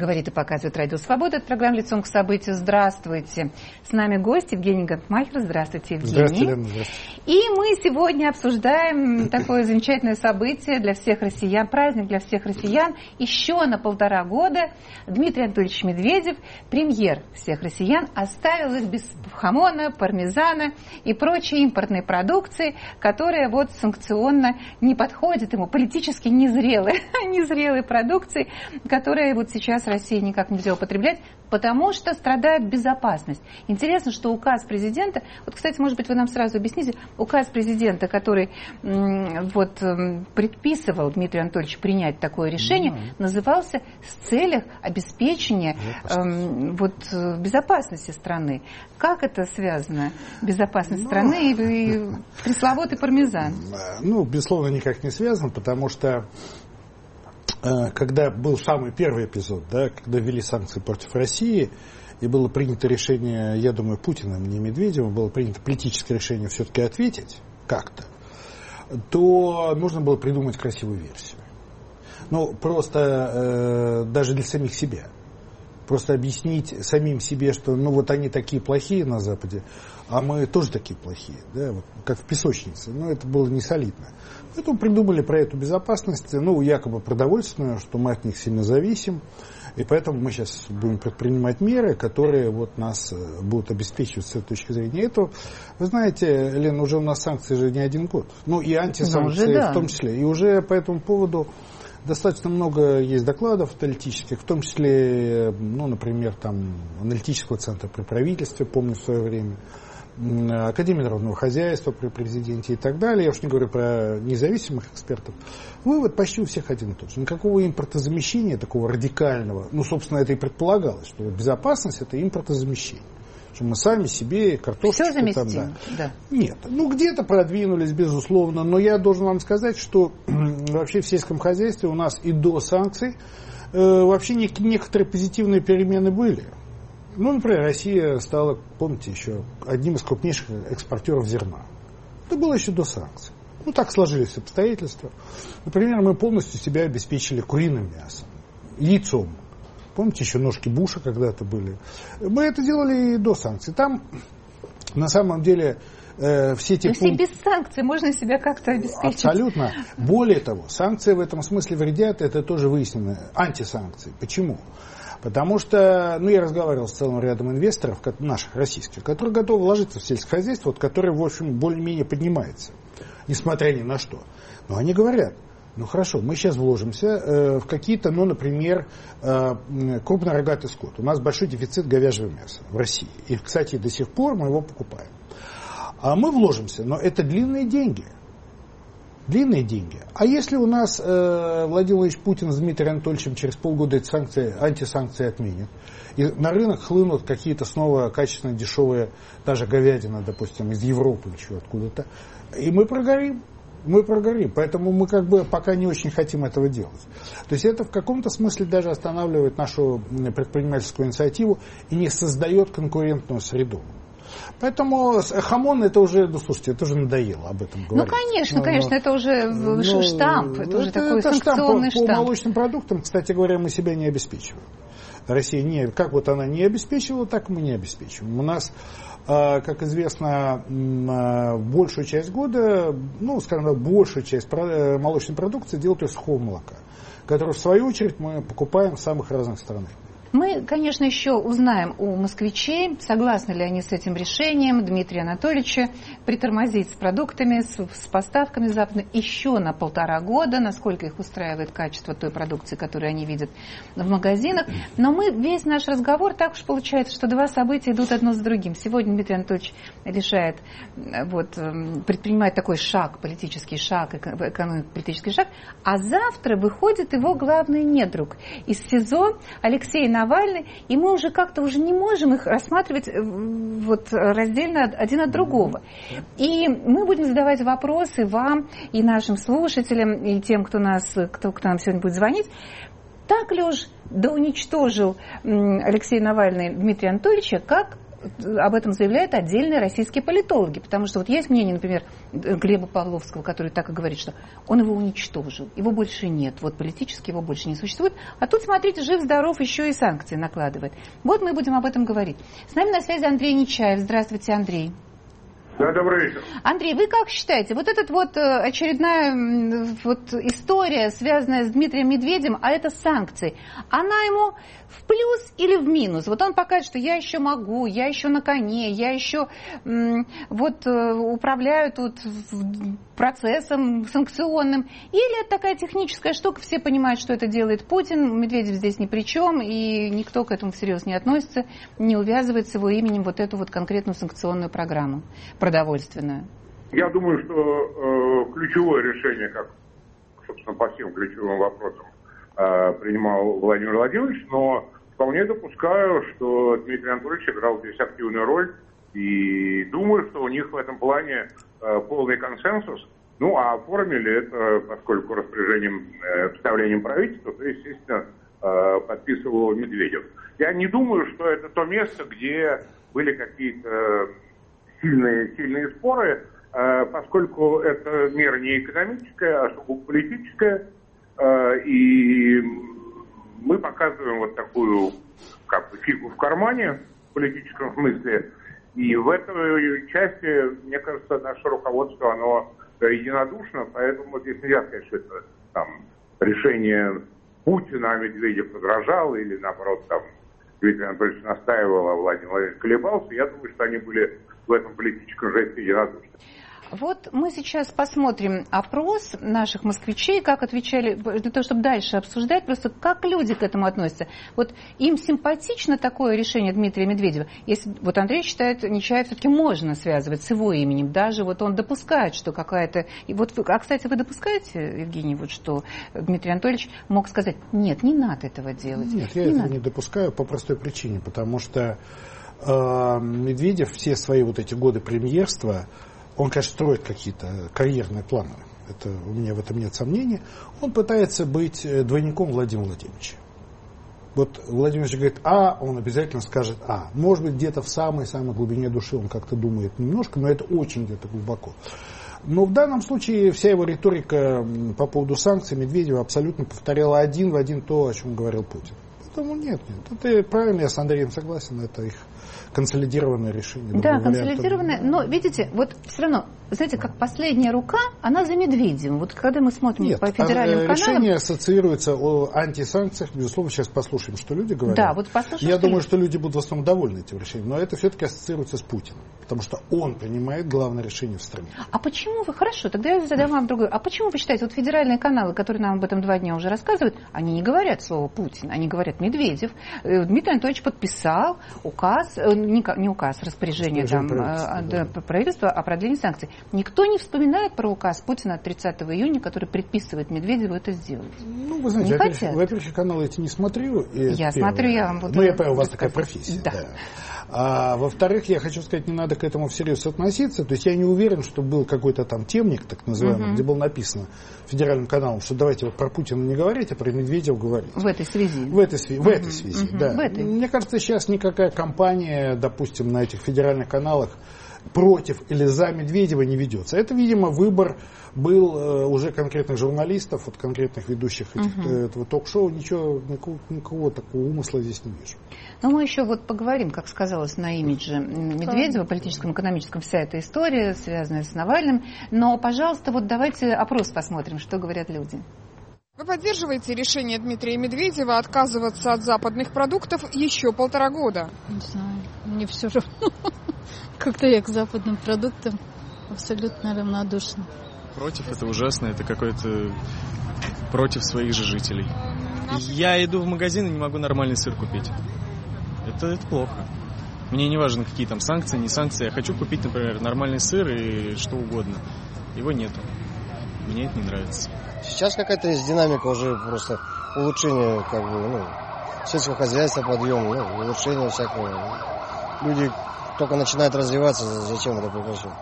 Говорит и показывает Радио Свобода. Это программа «Лицом к событию». Здравствуйте. С нами гость Евгений Гантмахер. Здравствуйте, Евгений. Здравствуйте, Лена. Здравствуйте. И мы сегодня обсуждаем такое замечательное событие для всех россиян, праздник для всех россиян. Еще на 1,5 года Дмитрий Анатольевич Медведев, премьер всех россиян, оставил их без хамона, пармезана и прочей импортной продукции, которая вот санкционно не подходит ему, политически незрелой продукции, которая вот сейчас Россия никак нельзя употреблять, потому что страдает безопасность. Интересно, что указ президента, вот, кстати, может быть, вы нам сразу объясните, указ президента, который предписывал Дмитрию Анатольевичу принять такое решение, назывался «С целях обеспечения безопасности страны». Как это связано? Безопасность страны и пресловутый пармезан? Безусловно, никак не связано, потому что когда был самый первый эпизод, когда ввели санкции против России, и было принято решение, я думаю, Путиным, не Медведевым, было принято политическое решение все-таки ответить как-то, то нужно было придумать красивую версию. Просто даже для самих себя. Просто объяснить самим себе, что они такие плохие на Западе, а мы тоже такие плохие, как в песочнице. Это было не солидно. Поэтому придумали про эту безопасность, якобы продовольственную, что мы от них сильно зависим. И поэтому мы сейчас будем предпринимать меры, которые нас будут обеспечивать с этой точки зрения. Это, вы знаете, Лена, уже у нас санкции же не 1 год. И антисанкции в том числе. И уже по этому поводу достаточно много есть докладов аналитических, в том числе, например, аналитического центра при правительстве, помню в свое время, Академии народного хозяйства при президенте и так далее. Я уж не говорю про независимых экспертов. Вывод почти у всех один и тот же. Никакого импортозамещения такого радикального, собственно, это и предполагалось, что безопасность – это импортозамещение. Что мы сами себе картошечку... Все заместим, да. Нет. Где-то продвинулись, безусловно, но я должен вам сказать, что вообще в сельском хозяйстве у нас и до санкций вообще некоторые позитивные перемены были. Например, Россия стала, помните, еще одним из крупнейших экспортеров зерна. Это было еще до санкций. Так сложились обстоятельства. Например, мы полностью себя обеспечили куриным мясом, яйцом. Помните, еще ножки Буша когда-то были. Мы это делали и до санкций. Там, на самом деле, все те пункты... без санкций можно себя как-то обеспечить. Абсолютно. Более того, санкции в этом смысле вредят, это тоже выяснено. Антисанкции. Почему? Потому что, я разговаривал с целым рядом инвесторов, наших российских, которые готовы вложиться в сельское хозяйство, которое, в общем, более-менее поднимается, несмотря ни на что. Но они говорят, хорошо, мы сейчас вложимся в какие-то, например, крупнорогатый скот. У нас большой дефицит говяжьего мяса в России. И, кстати, до сих пор мы его покупаем. А мы вложимся, но это длинные деньги. Длинные деньги. А если у нас Владимир Владимирович Путин с Дмитрием Анатольевичем через полгода эти антисанкции отменят, и на рынок хлынут какие-то снова качественно дешевые, даже говядина, допустим, из Европы или чего откуда-то, и мы прогорим. Поэтому мы пока не очень хотим этого делать. То есть это в каком-то смысле даже останавливает нашу предпринимательскую инициативу и не создает конкурентную среду. Поэтому хамон это уже, это уже надоело об этом говорить. Конечно, это уже штамп, это уже такой санкционный штамп. По молочным продуктам, кстати говоря, мы себя не обеспечиваем. Россия как она не обеспечивала, так мы не обеспечиваем. У нас, как известно, большую часть года, большую часть молочной продукции делают из сухого молока, которое, в свою очередь, мы покупаем в самых разных странах. Мы, конечно, еще узнаем у москвичей, согласны ли они с этим решением Дмитрия Анатольевича притормозить с продуктами, с поставками западными еще на 1,5 года, насколько их устраивает качество той продукции, которую они видят в магазинах. Но весь наш разговор, так уж получается, что 2 события идут одно за другим. Сегодня Дмитрий Анатольевич решает предпринимать такой шаг, политический шаг, экономико-политический шаг, а завтра выходит его главный недруг из СИЗО Алексей Навальный, и мы уже как-то не можем их рассматривать раздельно один от другого. И мы будем задавать вопросы вам и нашим слушателям, и тем, кто к нам сегодня будет звонить. Так ли уж уничтожил Алексей Навальный Дмитрия Анатольевича, как об этом заявляют отдельные российские политологи, потому что вот есть мнение, например, Глеба Павловского, который так и говорит, что он его уничтожил, его больше нет, вот политически его больше не существует, а тут, смотрите, жив-здоров, еще и санкции накладывает. Вот мы будем об этом говорить. С нами на связи Андрей Нечаев. Здравствуйте, Андрей. Да, добрый вечер. Андрей, вы как считаете, вот эта вот очередная вот история, связанная с Дмитрием Медведевым, а это санкции, она ему в плюс или в минус? Вот он покажет, что я еще могу, я еще на коне, я еще вот управляю тут процессом санкционным. Или это такая техническая штука, все понимают, что это делает Путин, Медведев здесь ни при чем, и никто к этому всерьез не относится, не увязывает с его именем вот эту вот конкретную санкционную программу продовольственную. Я думаю, что ключевое решение, как, собственно, по всем ключевым вопросам принимал Владимир Владимирович, но вполне допускаю, что Дмитрий Анатольевич играл здесь активную роль, и думаю, что у них в этом плане полный консенсус. Ну, а оформили это, поскольку распоряжением, представлением правительства, то, естественно, подписывал Медведев. Я не думаю, что это то место, где были какие-то сильные споры, поскольку эта мера не экономическая, а сугубо политическая, и мы показываем вот такую как бы фигу в кармане в политическом смысле, и в этой части, мне кажется, наше руководство, оно единодушно, поэтому здесь нельзя сказать, что это там решение Путина, а Медведев возражал, или наоборот там Дмитрий Анатольевич настаивал, а Владимир Владимирович колебался. Я думаю, что они были в этом политическом жесте единодушны. Вот мы сейчас посмотрим опрос наших москвичей, как отвечали, для того, чтобы дальше обсуждать, просто как люди к этому относятся. Вот им симпатично такое решение Дмитрия Медведева. Если вот Андрей считает, Нечаев все-таки можно связывать с его именем. Даже вот он допускает, что какая-то... Вот, а, кстати, вы допускаете, Евгений, вот что Дмитрий Анатольевич мог сказать, нет, не надо этого делать? Нет, я этого не допускаю по простой причине, потому что Медведев все свои вот эти годы премьерства, он, конечно, строит какие-то карьерные планы. Это, у меня в этом нет сомнений. Он пытается быть двойником Владимира Владимировича. Вот Владимир Владимирович говорит А, он обязательно скажет А. Может быть, где-то в самой-самой глубине души он как-то думает немножко, но это очень где-то глубоко. Но в данном случае вся его риторика по поводу санкций Медведева абсолютно повторяла один в один то, о чем говорил Путин. Поэтому нет. Это правильно, я с Андреем согласен, это их консолидированное решение. Да, консолидированное, но видите, вот все равно, знаете, как последняя рука, она за Медведевым. Вот когда мы смотрим по федеральным каналам... решение ассоциируется о антисанкциях, безусловно, сейчас послушаем, что люди говорят. Да, вот послушаем. Я думаю, что люди будут в основном довольны этим решением, но это все-таки ассоциируется с Путиным, потому что он принимает главное решение в стране. А почему вы, хорошо, тогда я задам вам другой, а почему вы считаете, вот федеральные каналы, которые нам об этом 2 дня уже рассказывают, они не говорят слово Путин, они говорят Медведев. Дмитрий Анатольевич подписал указ, не указ, распоряжение правительства о продлении санкций. Никто не вспоминает про указ Путина от 30 июня, который предписывает Медведеву это сделать. Ну, вы знаете, во-первых, каналы эти не смотрю. Я смотрю, я вам буду... Ну, я понял, у вас такая профессия. Да. А во-вторых, я хочу сказать, не надо к этому всерьез относиться. То есть я не уверен, что был какой-то там темник, так называемый, где было написано федеральным каналом, что давайте вот про Путина не говорить, а про Медведева говорить. В этой связи. В этой связи, да. Мне кажется, сейчас никакая кампания, допустим, на этих федеральных каналах против или за Медведева не ведется. Это, видимо, выбор был уже конкретных журналистов, от конкретных ведущих этого ток-шоу. Никакого такого умысла здесь не вижу. Но мы еще вот поговорим, как сказалось, на имидже Медведева, политическом, экономическом, вся эта история, связанная с Навальным. Но, пожалуйста, вот давайте опрос посмотрим, что говорят люди. Вы поддерживаете решение Дмитрия Медведева отказываться от западных продуктов еще 1,5 года? Не знаю, мне все равно. Как-то я к западным продуктам абсолютно равнодушна. Против, это ужасно, это какой-то против своих же жителей. Я иду в магазин и не могу нормальный сыр купить. Это плохо. Мне не важно, какие там санкции, не санкции. Я хочу купить, например, нормальный сыр и что угодно. Его нету. Мне это не нравится. Сейчас какая-то есть динамика уже просто улучшения, как бы, сельского хозяйства, подъем, улучшения всякого. Люди только начинают развиваться, зачем это прекращать?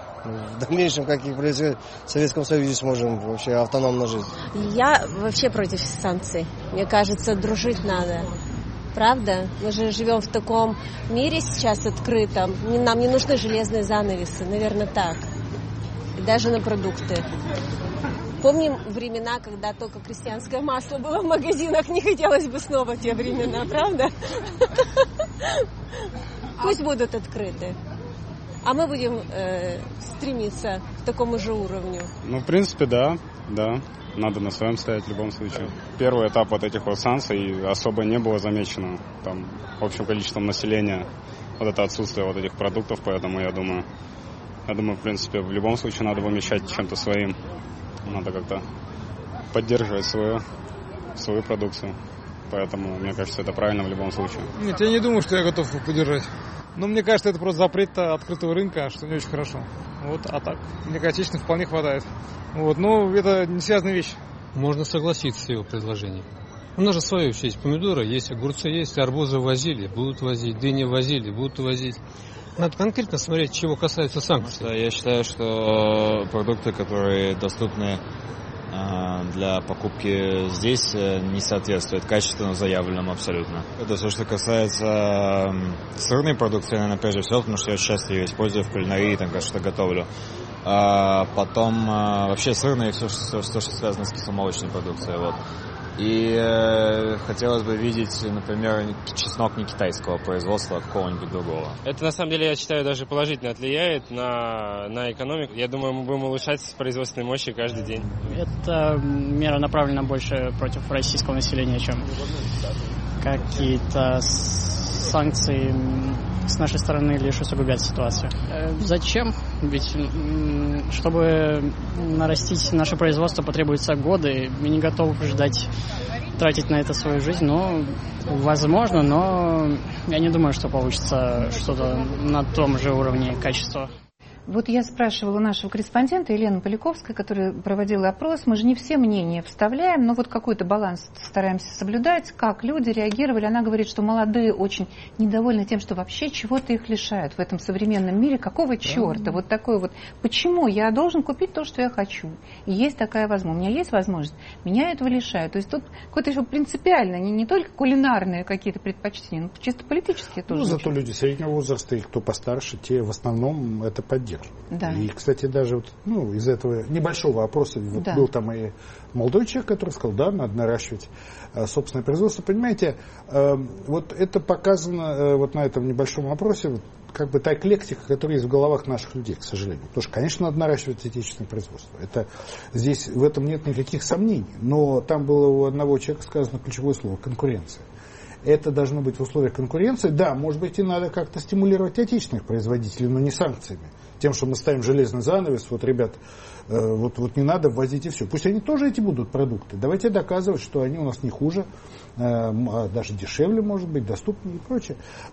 В дальнейшем, как и в Советском Союзе, сможем вообще автономно жить. Я вообще против санкций. Мне кажется, дружить надо. Правда? Мы же живем в таком мире сейчас открытом. Нам не нужны железные занавесы, наверное, так. И даже на продукты. Помним времена, когда только крестьянское масло было в магазинах. Не хотелось бы снова те времена, правда? Пусть будут открыты. А мы будем стремиться к такому же уровню. Ну, в принципе, да. Надо на своем стоять в любом случае. Первый этап вот этих вот санкций особо не было замечено там общим количеством населения. Вот это отсутствие вот этих продуктов, поэтому я думаю, в принципе, в любом случае надо вымещать чем-то своим. Надо как-то поддерживать свою продукцию. Поэтому, мне кажется, это правильно в любом случае. Нет, я не думаю, что я готов их поддержать. Но мне кажется, это просто запрет открытого рынка, что не очень хорошо. Вот, а так, мне кажется, отечественных вполне хватает. Вот, но это не связанная вещь. Можно согласиться с его предложением. У нас же свое все есть. Помидоры есть, огурцы есть, арбузы возили, будут возить, дыни возили, будут возить. Надо конкретно смотреть, чего касаются санкций. Я считаю, что продукты, которые доступны для покупки здесь, не соответствуют качественно заявленному абсолютно. Это все, что касается сырной продукции, наверное, прежде всего, потому что я часто ее использую в кулинарии, там, как что-то готовлю. А потом вообще сырные, все, что связано с кисломолочной продукцией. Вот. И хотелось бы видеть, например, чеснок не китайского производства, а какого-нибудь другого. Это, на самом деле, я считаю, даже положительно влияет на экономику. Я думаю, мы будем улучшать производственные мощи каждый день. Эта мера направлена больше против российского населения, чем какие-то санкции с нашей стороны лишь усугубят ситуацию. Зачем? Ведь чтобы нарастить наше производство, потребуются годы. Мы не готовы ждать, тратить на это свою жизнь. Но возможно, но я не думаю, что получится что-то на том же уровне качества. Вот я спрашивала нашего корреспондента Елены Поляковской, которая проводила опрос. Мы же не все мнения вставляем, но вот какой-то баланс стараемся соблюдать. Как люди реагировали? Она говорит, что молодые очень недовольны тем, что вообще чего-то их лишают в этом современном мире. Какого черта? Вот такой вот. Почему я должен купить то, что я хочу? И есть такая возможность. У меня есть возможность. Меня этого лишают. То есть тут какое-то еще принципиально, не только кулинарные какие-то предпочтения, но чисто политические тоже. Ну, зато люди среднего возраста и кто постарше, те в основном это поддерживают. Да. И, кстати, даже вот, из этого небольшого опроса был там и молодой человек, который сказал, да, надо наращивать собственное производство. Понимаете, вот это показано вот на этом небольшом опросе, вот, как бы та эклектика, которая есть в головах наших людей, к сожалению. Потому что, конечно, надо наращивать отечественное производство. Здесь в этом нет никаких сомнений. Но там было у одного человека сказано ключевое слово – конкуренция. Это должно быть в условиях конкуренции. Да, может быть, и надо как-то стимулировать отечественных производителей, но не санкциями. Тем, что мы ставим железный занавес, вот, ребят, вот не надо ввозить и все. Пусть они тоже эти будут продукты. Давайте доказывать, что они у нас не хуже, а даже дешевле, может быть, доступнее и прочее.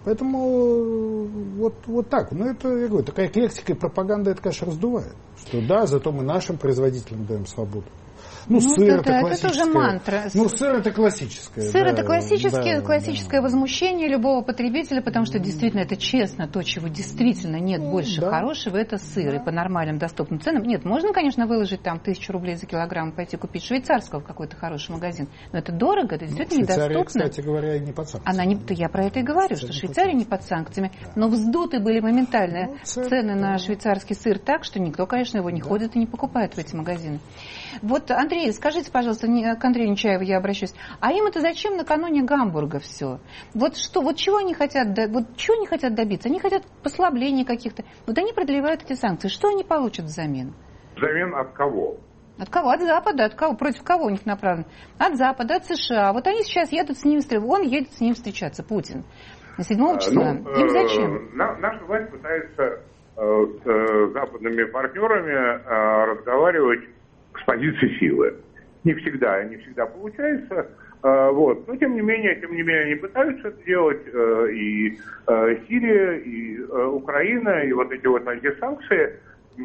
Поэтому вот так. Но это, я говорю, такая эклектика и пропаганда, это, конечно, раздувает. Что да, зато мы нашим производителям даем свободу. Сыр это классическое. Это тоже мантра. Сыр это классическое. Сыр это классическое возмущение любого потребителя, потому что действительно это честно, то, чего действительно нет больше хорошего, это сыр. И по нормальным доступным ценам. Нет, можно, конечно, выложить там 1000 рублей за килограмм, пойти купить швейцарского в какой-то хороший магазин. Но это дорого, это действительно недоступно. Кстати говоря, не под санкциями. Я про это и говорю, что Швейцария не под санкциями. Но вздуты были моментально цены на швейцарский сыр так, что никто, конечно, его не ходит и не покупает в эти магазины. Вот, Андрей, скажите, пожалуйста, к Андрею Нечаеву я обращусь, а им это зачем накануне Гамбурга все? Чего они хотят добиться? Они хотят послабления каких-то. Вот они продлевают эти санкции. Что они получат взамен? Взамен от кого? От кого? От Запада. От кого? Против кого у них направлено? От Запада, от США. Вот они сейчас едут с ним он едет с ним встречаться, Путин. На 7 числа. Им зачем? Наша власть пытается с западными партнерами разговаривать с позиции силы. Не всегда получается. Но тем не менее они пытаются это делать. И Сирия, и Украина, и вот эти вот антисанкции.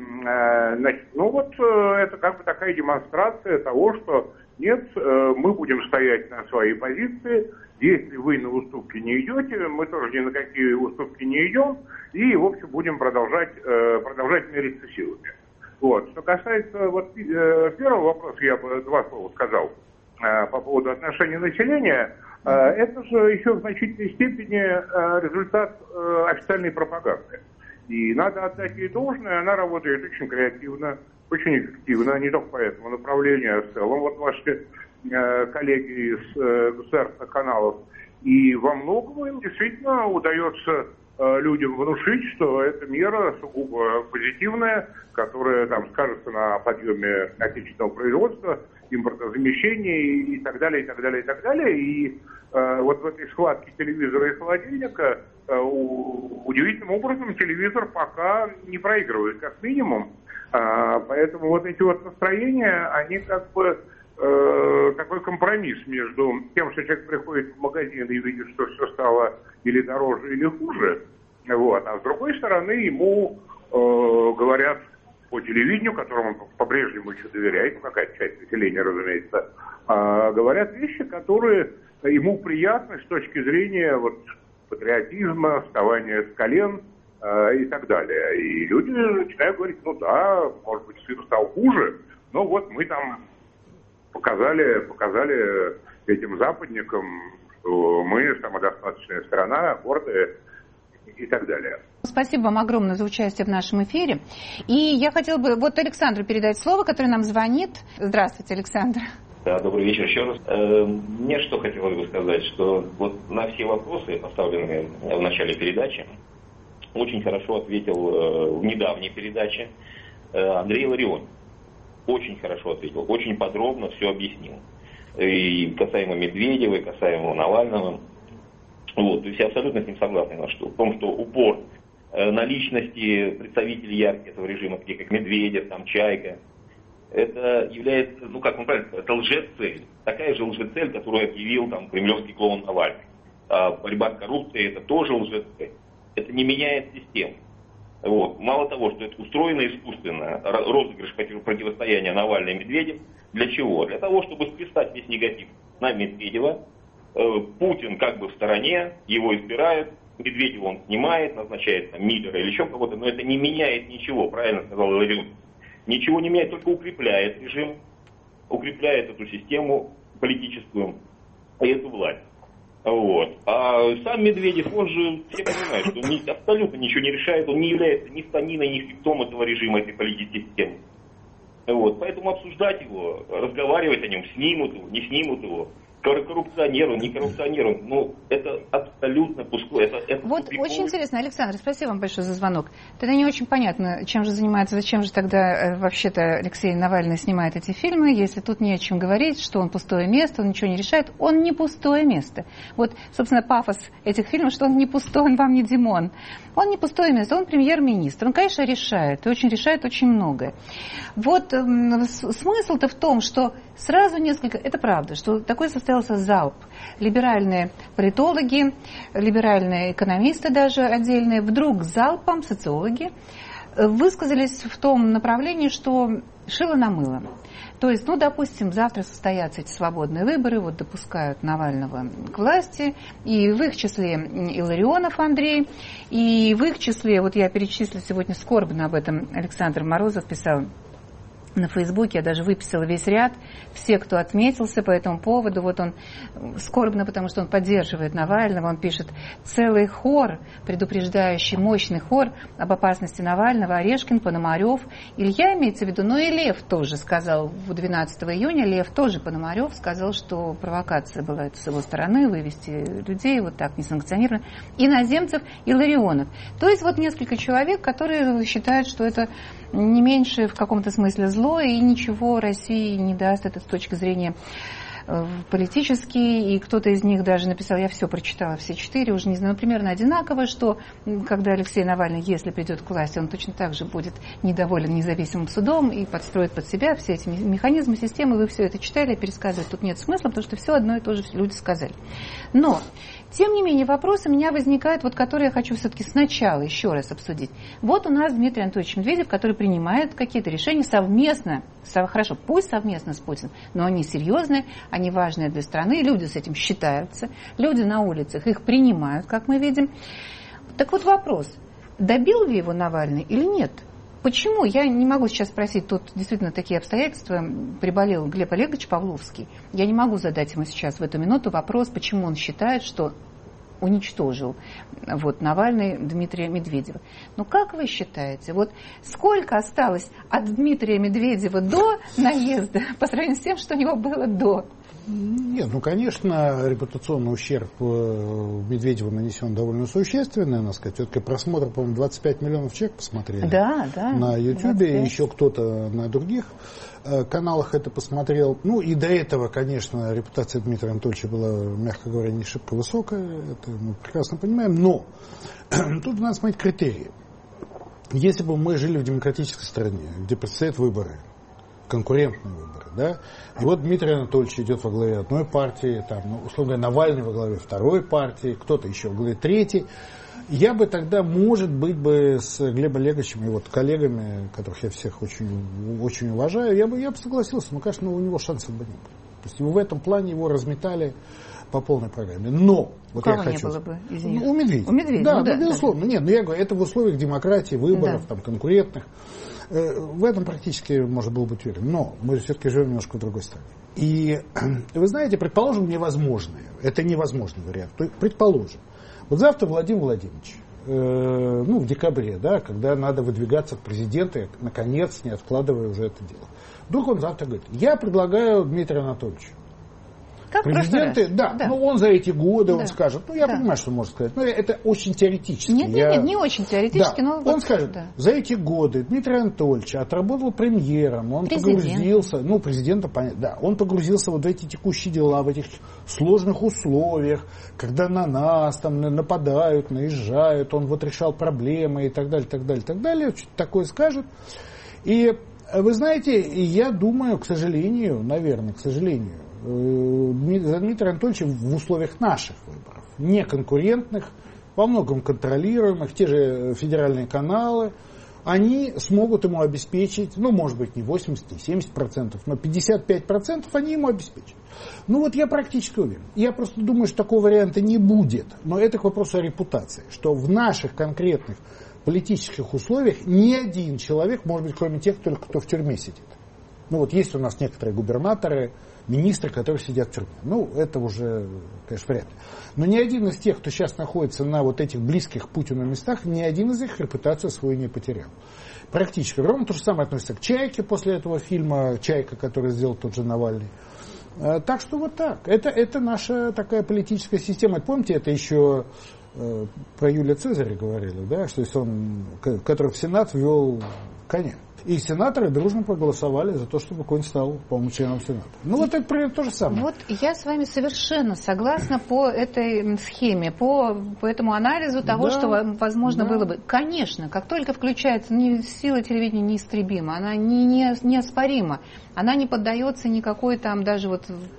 Это как бы такая демонстрация того, что нет, мы будем стоять на своей позиции. Если вы на уступки не идете, мы тоже ни на какие уступки не идем. И, в общем, будем продолжать мериться силами. Что касается первого вопроса, я бы 2 слова сказал по поводу отношения населения. Это же еще в значительной степени результат официальной пропаганды. И надо отдать ей должное, она работает очень креативно, очень эффективно, не только по этому направлению, а в целом. Вот ваши коллеги из государственных каналов. И во многом им действительно удается людям внушить, что эта мера сугубо позитивная, которая там скажется на подъеме отечественного производства, импортозамещении и так далее, и так далее, и так далее. И вот в этой схватке телевизора и холодильника удивительным образом телевизор пока не проигрывает, как минимум. Поэтому вот эти вот настроения, они как бы такой компромисс между тем, что человек приходит в магазин и видит, что все стало или дороже, или хуже. Вот. А с другой стороны, ему говорят по телевидению, которому он по-прежнему еще доверяет, какая-то часть населения, разумеется, говорят вещи, которые ему приятны с точки зрения вот, патриотизма, вставания с колен и так далее. И люди начинают говорить, ну да, может быть, сыр стал хуже, но вот мы там показали этим западникам, что мы самодостаточная страна, гордая и так далее. Спасибо вам огромное за участие в нашем эфире. И я хотела бы вот Александру передать слово, который нам звонит. Здравствуйте, Александр. Да, добрый вечер еще раз. Мне что хотелось бы сказать, что вот на все вопросы, поставленные в начале передачи, очень хорошо ответил в недавней передаче Андрей Илларионов. Очень хорошо ответил, очень подробно все объяснил. И касаемо Медведева, и касаемо Навального. Вот, то есть я абсолютно с ним согласен, в том, что упор на личности представителей ярких этого режима, такие как Медведев, там, Чайка, это является, ну как он правильно сказал, это лжецель. Такая же лжецель, которую объявил там кремлевский клоун Навальный. А борьба с коррупцией это тоже лжецель. Это не меняет систему. Вот. Мало того, что это устроено искусственно, розыгрыш противостояния Навальный и Медведев. Для чего? Для того, чтобы списать весь негатив на Медведева. Путин как бы в стороне, его избирают, Медведева он снимает, назначает там Миллера или еще кого-то, но это не меняет ничего, правильно сказал Илларионов. Ничего не меняет, только укрепляет режим, укрепляет эту систему политическую и эту власть. Вот. А сам Медведев, он же, все понимают, что он абсолютно ничего не решает, он не является ни станиной, ни фиктом этого режима, этой политической системы. Вот. Поэтому обсуждать его, разговаривать о нем, снимут его, не снимут его, коррупционер он, не коррупционер он, ну, это абсолютно пустое. Это вот очень интересно, Александр, спасибо вам большое за звонок. Тогда не очень понятно, чем же занимается, зачем же тогда вообще-то Алексей Навальный снимает эти фильмы, если тут не о чем говорить, что он пустое место, он ничего не решает. Он не пустое место. Вот, собственно, пафос этих фильмов, что он не пустой, он вам не Димон. Он не пустое место, он премьер-министр. Он, конечно, решает, и решает очень многое. Вот смысл-то в том, что сразу несколько, это правда, что такой состоялся залп. Либеральные политологи, либеральные экономисты даже отдельные, вдруг залпом социологи высказались в том направлении, что шило на мыло. То есть, ну, допустим, завтра состоятся эти свободные выборы, вот допускают Навального к власти, и в их числе Илларионов Андрей, и в их числе, вот я перечислила сегодня скорбно об этом, Александр Морозов писал на Фейсбуке, я даже выписала весь ряд, все, кто отметился по этому поводу, вот он скорбно, потому что он поддерживает Навального, он пишет целый хор, предупреждающий, мощный хор об опасности Навального, Орешкин, Пономарев, Илья имеется в виду, но и Лев тоже сказал, 12 июня Лев тоже, Пономарев, сказал, что провокация была с его стороны, вывести людей вот так несанкционированно, иноземцев, Илларионов. То есть вот несколько человек, которые считают, что это не меньше в каком-то смысле зло, и ничего России не даст это с точки зрения политические, и кто-то из них даже написал, я все прочитала, все 4, уже не знаю, примерно одинаково, что когда Алексей Навальный, если придет к власти, он точно так же будет недоволен независимым судом и подстроит под себя все эти механизмы, системы, вы все это читали, пересказывать тут нет смысла, потому что все одно и то же люди сказали. Но тем не менее, вопросы у меня возникают, вот, которые я хочу все-таки сначала еще раз обсудить. Вот у нас Дмитрий Анатольевич Медведев, который принимает какие-то решения совместно, хорошо, пусть совместно с Путиным, но они серьезные, они важные для страны, люди с этим считаются, люди на улицах их принимают, как мы видим. Так вот вопрос, добил ли его Навальный или нет? Почему? Я не могу сейчас спросить, тут действительно такие обстоятельства, приболел Глеб Олегович Павловский. Я не могу задать ему сейчас в эту минуту вопрос, почему он считает, что уничтожил Навальный Дмитрия Медведева. Но как вы считаете, сколько осталось от Дмитрия Медведева до наезда по сравнению с тем, что у него было до? Нет, конечно, репутационный ущерб Медведеву нанесен довольно существенный, надо сказать. Все-таки просмотр, по-моему, 25 миллионов человек посмотрели на Ютьюбе, еще кто-то на других каналах это посмотрел. И до этого, конечно, репутация Дмитрия Анатольевича была, мягко говоря, не шибко высокая, это мы прекрасно понимаем, но тут надо смотреть критерии. Если бы мы жили в демократической стране, где предстоят выборы, конкурентные выборы, да, и Дмитрий Анатольевич идет во главе одной партии, условно говоря, Навальный во главе второй партии, кто-то еще во главе третьей, я бы тогда, может быть, с Глебом Олеговичем и коллегами, которых я всех очень, очень уважаю, я бы согласился, но, конечно, у него шансов бы не было. То есть в этом плане его разметали по полной программе. Но у кого не было бы из них? У Медведева. Да, безусловно. Нет, я говорю, это в условиях демократии, выборов, конкурентных. В этом практически можно было быть уверен. Но мы все-таки живем немножко в другой стране. И вы знаете, предположим, невозможное. Это невозможный вариант. Предположим. Завтра Владимир Владимирович, в декабре, да, когда надо выдвигаться в президенты, наконец, не откладывая уже это дело. Вдруг он завтра говорит, я предлагаю Дмитрию Анатольевичу. Как президенты, да. Он за эти годы, он скажет, я понимаю, что он может сказать, но это очень теоретически. Нет, не очень теоретически, но... Он скажет, за эти годы Дмитрий Анатольевич отработал премьером, он погрузился, президента, понятно, он погрузился в эти текущие дела, в этих сложных условиях, когда на нас нападают, наезжают, он решал проблемы и так далее, так далее, так далее, что-то такое скажет. И вы знаете, я думаю, к сожалению, за Дмитрием Анатольевичем в условиях наших выборов, не конкурентных, во многом контролируемых, те же федеральные каналы, они смогут ему обеспечить, может быть, не 80, не 70%, но 55% они ему обеспечат. Я практически уверен. Я просто думаю, что такого варианта не будет. Но это к вопросу о репутации, что в наших конкретных политических условиях ни один человек, может быть, кроме тех, кто в тюрьме сидит. Есть у нас некоторые губернаторы, министры, которые сидят в тюрьме. Это уже, конечно, вряд ли. Но ни один из тех, кто сейчас находится на этих близких к Путину местах, ни один из них репутацию свою не потерял. Практически. Ровно то же самое относится к «Чайке» после этого фильма «Чайка», который сделал тот же Навальный. Так что так. Это наша такая политическая система. Помните, это еще про Юлия Цезаря говорили, да, что есть он, который в Сенат ввел коня. И сенаторы дружно проголосовали за то, чтобы конь стал, по-моему, членом Сената. Это примерно то же самое. Я с вами совершенно согласна по этой схеме, по этому анализу того, что возможно было бы. Конечно, как только включается сила телевидения неистребима, она неоспорима, она не поддается никакой даже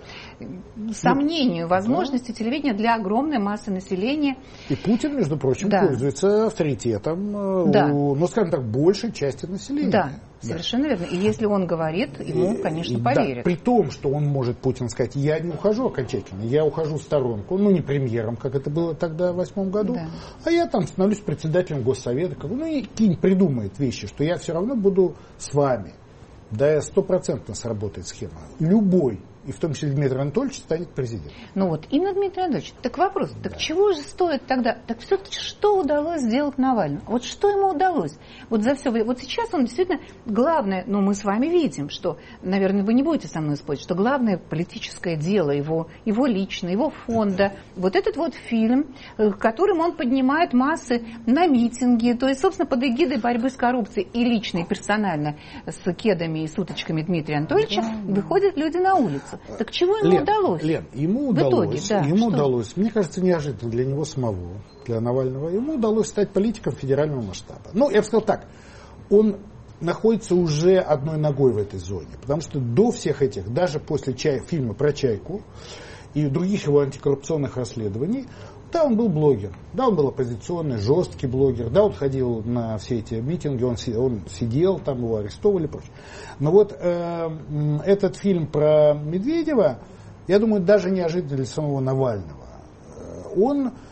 сомнению возможности телевидения для огромной массы населения. И Путин, между прочим, пользуется авторитетом скажем так, большей части населения. Да, совершенно верно. И если он говорит, ему, конечно, поверят. При том, что он может, Путин, сказать, я не ухожу окончательно, я ухожу в сторонку, не премьером, как это было тогда в 2008 году, а я становлюсь председателем Госсовета, и какие-нибудь придумает вещи, что я все равно буду с вами. Да, 100% сработает схема. Любой, и в том числе Дмитрий Анатольевич, станет президентом. Именно Дмитрий Анатольевич. Так вопрос, чего же стоит тогда? Так все-таки что удалось сделать Навальному? Что ему удалось? За все. Сейчас он действительно главное, мы с вами видим, что, наверное, вы не будете со мной спорить, что главное политическое дело его лично, его фонда, этот фильм, которым он поднимает массы на митинги, то есть, собственно, под эгидой борьбы с коррупцией и лично, и персонально с кедами и с уточками Дмитрия Анатольевича выходят люди на улицу. Так чего ему удалось? Лен, ему удалось, мне кажется, неожиданно для него самого, для Навального, ему удалось стать политиком федерального масштаба. Я бы сказал так, он находится уже одной ногой в этой зоне, потому что до всех этих, даже после фильма про «Чайку» и других его антикоррупционных расследований, он был блогер, он был оппозиционный, жесткий блогер, он ходил на все эти митинги, он сидел, его арестовывали и прочее. Но этот фильм про Медведева, я думаю, даже неожиданно для самого Навального, он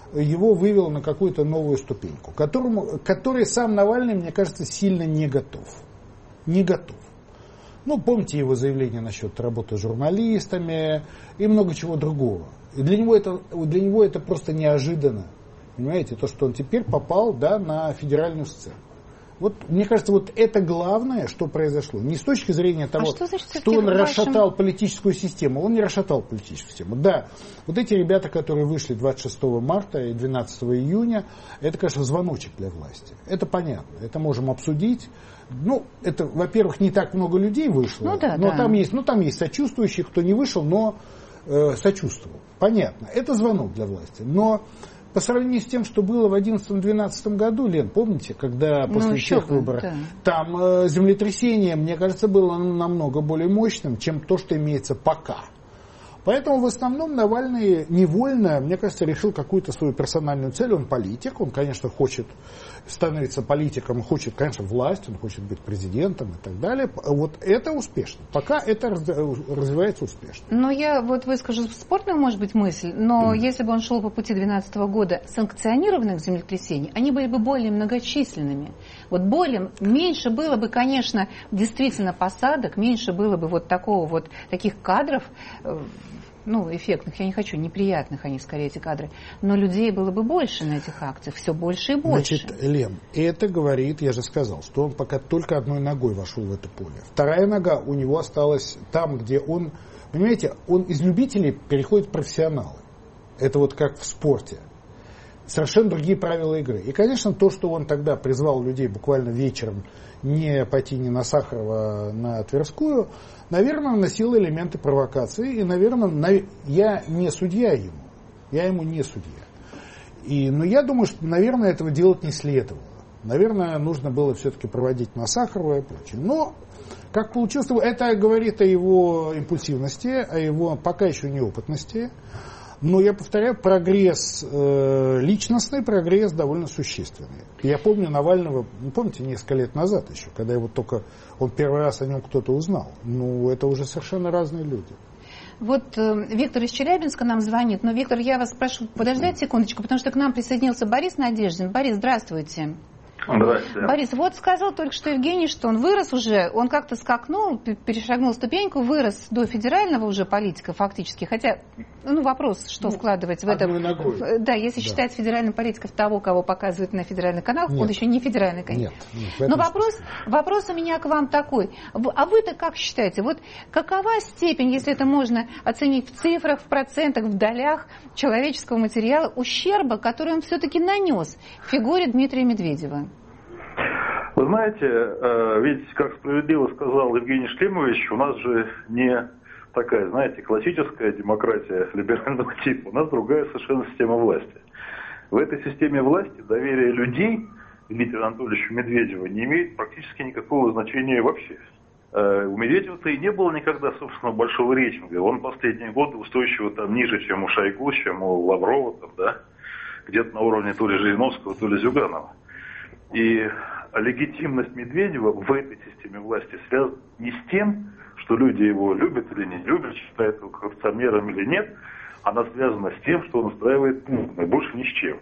его вывело на какую-то новую ступеньку, которой сам Навальный, мне кажется, сильно не готов. Не готов. Ну, помните его заявление насчет работы с журналистами и много чего другого. И для него это просто неожиданно. Понимаете, то, что он теперь попал, да, на федеральную сцену. Вот, мне кажется, вот это главное, что произошло. Не с точки зрения того, что он расшатал политическую систему. Он не расшатал политическую систему. Да, вот эти ребята, которые вышли 26 марта и 12 июня, это, конечно, звоночек для власти. Это понятно. Это можем обсудить. Ну, это, во-первых, не так много людей вышло. Там есть сочувствующие, кто не вышел, но сочувствовал. Понятно. Это звонок для власти. Но по сравнению с тем, что было в 2011-2012 году, Лен, помните, когда после всех выборов, там землетрясение, мне кажется, было намного более мощным, чем то, что имеется пока. Поэтому в основном Навальный невольно, мне кажется, решил какую-то свою персональную цель. Он политик, он, конечно, хочет становиться политиком, хочет, конечно, власть, он хочет быть президентом и так далее. Вот это успешно. Пока это развивается успешно. Но я вот выскажу спорную, может быть, мысль, но если бы он шел по пути 2012 года санкционированных землетрясений, они были бы более многочисленными. Вот меньше было бы, конечно, действительно посадок, меньше было бы вот таких кадров, эффектных, я не хочу, неприятных они скорее, эти кадры, но людей было бы больше на этих акциях, все больше и больше. Значит, Лен, это говорит, я же сказал, что он пока только одной ногой вошел в это поле. Вторая нога у него осталась там, где он, понимаете, он из любителей переходит в профессионалы. Это вот как в спорте. Совершенно другие правила игры. И, конечно, то, что он тогда призвал людей буквально вечером не пойти не на Сахарова, а на Тверскую, наверное, носило элементы провокации. И, наверное, я не судья ему. Я ему не судья. Но я думаю, что, наверное, этого делать не следовало. Наверное, нужно было все-таки проводить на Сахарова и прочее. Но, как получилось, это говорит о его импульсивности, о его пока еще неопытности. Но, я повторяю, прогресс личностный, прогресс довольно существенный. Я помню Навального, помните, несколько лет назад еще, когда он первый раз о нем кто-то узнал. Это уже совершенно разные люди. Вот Виктор из Челябинска нам звонит. Но, Виктор, я вас прошу подождать секундочку, потому что к нам присоединился Борис Надеждин. Борис, здравствуйте. Здравствуйте. Борис, вот сказал только что Евгений, что он вырос уже, он как-то скакнул, перешагнул ступеньку, вырос до федерального уже политика фактически. Хотя, вопрос, что вкладывать в это. Да, если считать федеральным политиком того, кого показывают на федеральных каналах, он еще не федеральный, конечно. Но вопрос у меня к вам такой. А вы-то как считаете? Вот какова степень, если это можно оценить в цифрах, в процентах, в долях человеческого материала, ущерба, который он все-таки нанес фигуре Дмитрия Медведева? Вы знаете, ведь, как справедливо сказал Евгений Шлемович, у нас же не такая, знаете, классическая демократия либерального типа, у нас другая совершенно система власти. В этой системе власти доверие людей Дмитрию Анатольевичу Медведеву не имеет практически никакого значения вообще. У Медведева-то и не было никогда, собственно, большого рейтинга. Он последние годы устойчиво там ниже, чем у Шойгу, чем у Лаврова, где-то на уровне то ли Жириновского, то ли Зюганова. И легитимность Медведева в этой системе власти связана не с тем, что люди его любят или не любят, считают его коррупционером или нет, она связана с тем, что он устраивает Путина, и больше ни с чем.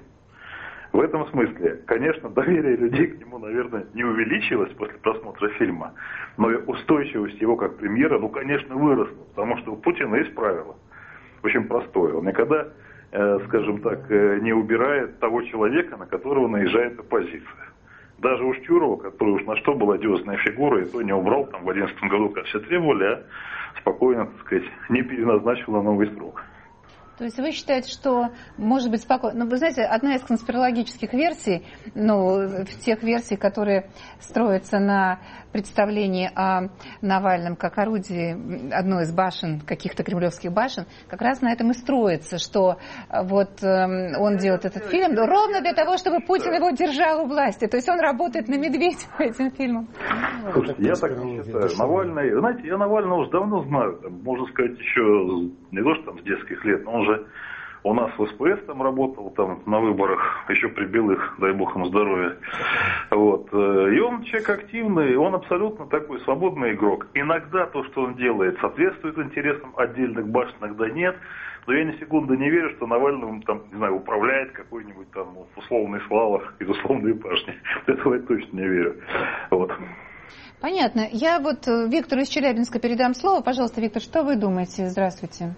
В этом смысле, конечно, доверие людей к нему, наверное, не увеличилось после просмотра фильма, но и устойчивость его как премьера, конечно, выросла, потому что у Путина есть правило, очень простое. Он никогда, скажем так, не убирает того человека, на которого наезжает оппозиция. Даже у Чурова, который уж на что была одиозная фигура, и то не убрал в 2011 году, как все требовали, а спокойно, так сказать, не переназначил на новый срок. То есть вы считаете, что может быть спокойно... Вы знаете, одна из конспирологических версий, в тех версий, которые строятся на представлении о Навальном как орудии одной из башен, каких-то кремлевских башен, как раз на этом и строится, что он делает этот фильм ровно для того, чтобы Путин его держал у власти. То есть он работает на Медведева этим фильмом. Слушайте, я так не считаю. Навальный, знаете, я Навального уже давно знаю, можно сказать, еще не то, что с детских лет, но он же у нас в СПС там работал, там на выборах, еще прибил их, дай бог ему здоровья. Вот. И он человек активный, он абсолютно такой свободный игрок. Иногда то, что он делает, соответствует интересам отдельных башен, иногда нет. Но я ни секунды не верю, что Навальным там, не знаю, управляет какой-нибудь там условный Слава из условной башни. Этого я точно не верю. Вот. Понятно. Я вот Виктору из Челябинска передам слово. Пожалуйста, Виктор, что вы думаете? Здравствуйте.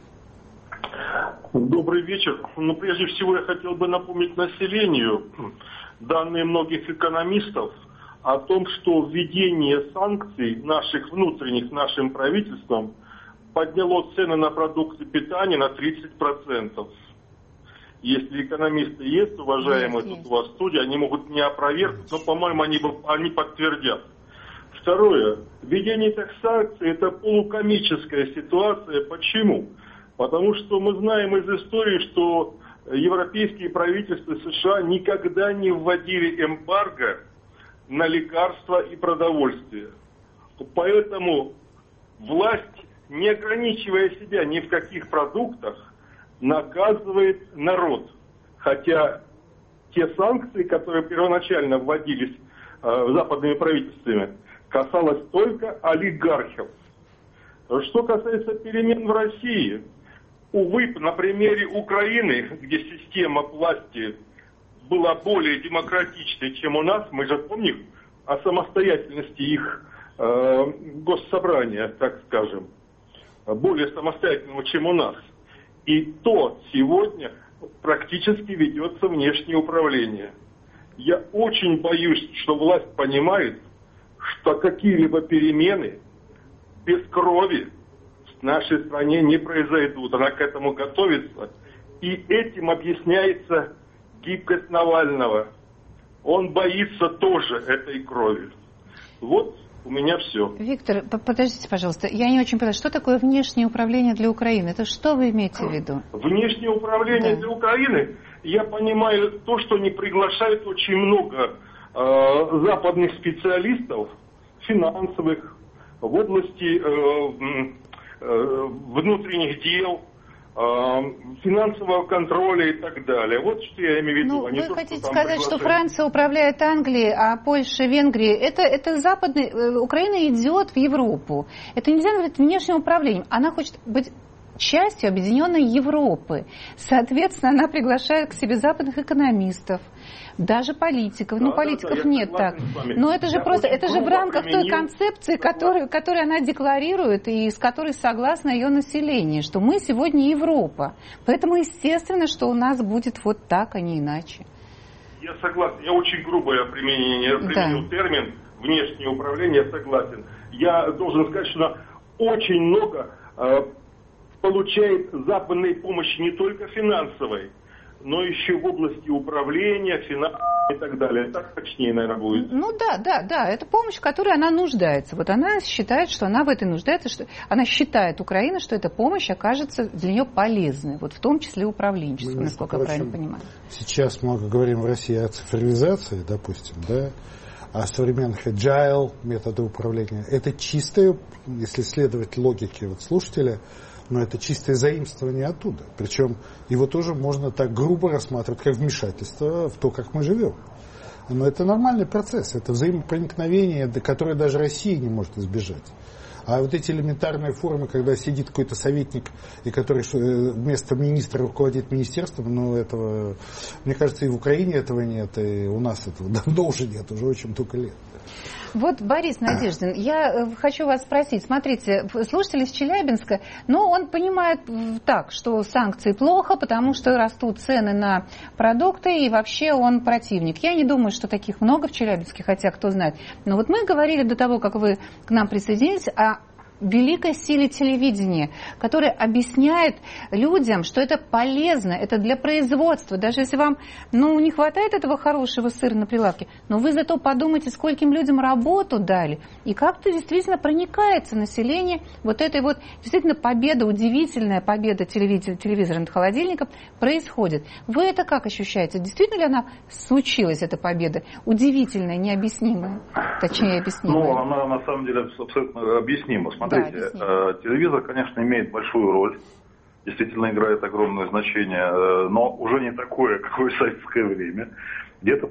Добрый вечер. Ну, прежде всего, я хотел бы напомнить населению данные многих экономистов о том, что введение санкций наших внутренних нашим правительством подняло цены на продукты питания на 30%. Если экономисты есть, уважаемые тут у вас в студии, они могут не опровергнуть, но, по-моему, они подтвердят. Второе. Введение этих санкций – это полукомическая ситуация. Почему? Потому что мы знаем из истории, что европейские правительства США никогда не вводили эмбарго на лекарства и продовольствие. Поэтому власть, не ограничивая себя ни в каких продуктах, наказывает народ. Хотя те санкции, которые первоначально вводились западными правительствами, касалось только олигархов. Что касается перемен в России, увы, на примере Украины, где система власти была более демократичной, чем у нас, мы же помним о самостоятельности их госсобрания, так скажем, более самостоятельного, чем у нас. И то сегодня практически ведется внешнее управление. Я очень боюсь, что власть понимает, что какие-либо перемены без крови в нашей стране не произойдут. Она к этому готовится. И этим объясняется гибкость Навального. Он боится тоже этой крови. Вот у меня все. Виктор, подождите, пожалуйста. Я не очень понимаю, что такое внешнее управление для Украины? Это что вы имеете в виду? Внешнее управление для Украины, я понимаю то, что не приглашают очень много западных специалистов, финансовых, в области внутренних дел, финансового контроля и так далее. Вот что я имею в виду. Ну, вы хотите сказать, что Франция управляет Англией, а Польша, Венгрия, это западный... Украина идет в Европу. Это нельзя назвать внешним управлением. Она хочет быть частью объединенной Европы. Соответственно, она приглашает к себе западных экономистов, даже политиков. Да, политиков нет так. Но это же просто, это же в рамках той концепции, которую она декларирует и с которой согласно ее население, что мы сегодня Европа. Поэтому естественно, что у нас будет вот так, а не иначе. Я согласен. Я очень грубое применил термин внешнее управление, я согласен. Я должен сказать, что очень много получает западной помощи не только финансовой, но еще в области управления, финансов и так далее. Так точнее, наверное, будет. Ну да. Это помощь, в которой она нуждается. Вот она считает, что она в этой нуждается, что она считает, Украина, что эта помощь окажется для нее полезной. Вот в том числе управленчество, насколько я правильно понимаю. Сейчас много говорим в России о цифровизации, допустим, да, о современных agile методах управления. Это чистое, если следовать логике слушателя, но это чистое заимствование оттуда. Причем его тоже можно так грубо рассматривать, как вмешательство в то, как мы живем. Но это нормальный процесс, это взаимопроникновение, которое даже Россия не может избежать. А вот эти элементарные формы, когда сидит какой-то советник, и который вместо министра руководит министерством, ну, этого, мне кажется, и в Украине этого нет, и у нас этого давно уже нет, уже очень много лет. Вот, Борис Надеждин, я хочу вас спросить. Смотрите, слушатель из Челябинска, он понимает так, что санкции плохо, потому что растут цены на продукты, и вообще он противник. Я не думаю, что таких много в Челябинске, хотя кто знает. Но вот мы говорили до того, как вы к нам присоединились, о великой силе телевидения, которое объясняет людям, что это полезно, это для производства. Даже если вам не хватает этого хорошего сыра на прилавке, но вы зато подумайте, скольким людям работу дали, и как-то действительно проникается население вот этой вот действительно победа, удивительная победа телевизора над холодильником происходит. Вы это как ощущаете? Действительно ли она случилась, эта победа? Удивительная, необъяснимая? Точнее, объяснимая. Она на самом деле абсолютно объяснима. Смотрите, телевизор, конечно, имеет большую роль действительно играет огромное значение, но уже не такое, какое в советское время. Где-то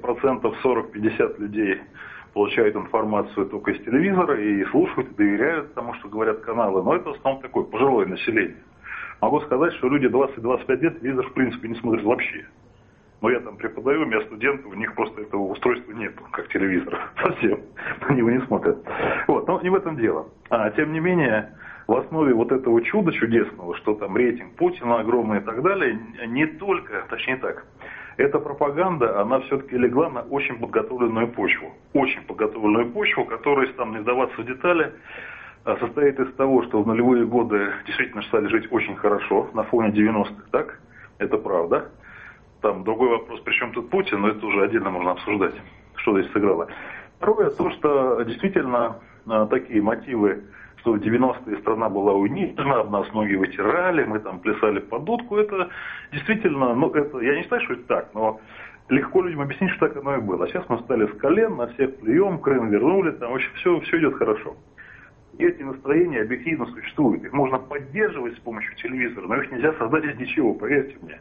40-50% людей получают информацию только из телевизора и слушают, и доверяют тому, что говорят каналы. Но это в основном такое пожилое население. Могу сказать, что люди 20-25 лет телевизор в принципе не смотрят вообще. Но я там преподаю, у меня студенты, у них просто этого устройства нет, как телевизора. Совсем. Они его не смотрят. Вот, но не в этом дело. Тем не менее, в основе вот этого чуда чудесного, что там рейтинг Путина огромный и так далее, не только, точнее так, эта пропаганда, она все-таки легла на очень подготовленную почву. Очень подготовленную почву, которая, если там не вдаваться в детали, состоит из того, что в нулевые годы действительно стали жить очень хорошо на фоне 90-х, так? Это правда. Там другой вопрос, при чем тут Путин, но это уже отдельно можно обсуждать, что здесь сыграло. Второе, то, что действительно такие мотивы, что в 90-е страна была унижена, нас многие вытирали, мы там плясали под дудку, это действительно, ну это, я не считаю, что это так, но легко людям объяснить, что так оно и было. А сейчас мы встали с колен, на всех плюем, Крым вернули, там вообще все идет хорошо. И эти настроения объективно существуют. Их можно поддерживать с помощью телевизора, но их нельзя создать из ничего, поверьте мне.